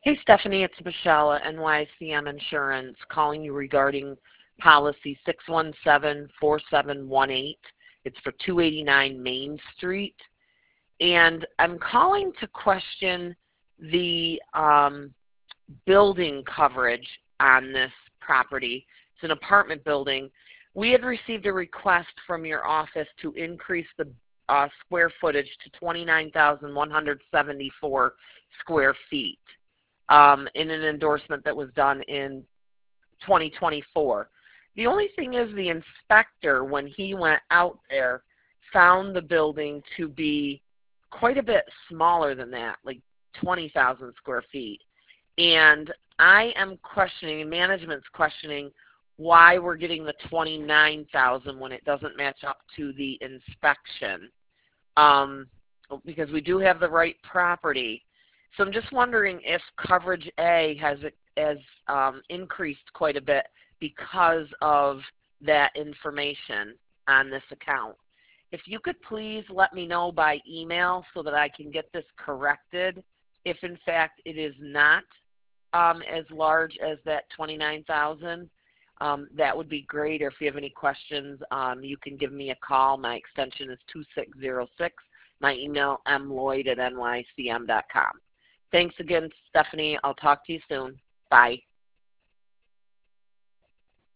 Hey, Stephanie, it's Michelle at NYCM Insurance calling you regarding policy 6174718. It's for 289 Main Street. And I'm calling to question the building coverage on this property. It's an apartment building. We had received a request from your office to increase the square footage to 29,174 square feet. In an endorsement that was done in 2024. The only thing is the inspector, when he went out there, found the building to be quite a bit smaller than that, like 20,000 square feet. And I am questioning, and management's questioning, why we're getting the 29,000 when it doesn't match up to the inspection. Because we do have the right property. So I'm just wondering if coverage A has increased quite a bit because of that information on this account. If you could please let me know by email so that I can get this corrected if in fact it is not as large as that 29,000. That would be great. Or if you have any questions, you can give me a call. My extension is 2606. My email, mloyd@nycm.com. Thanks again, Stephanie. I'll talk to you soon. Bye.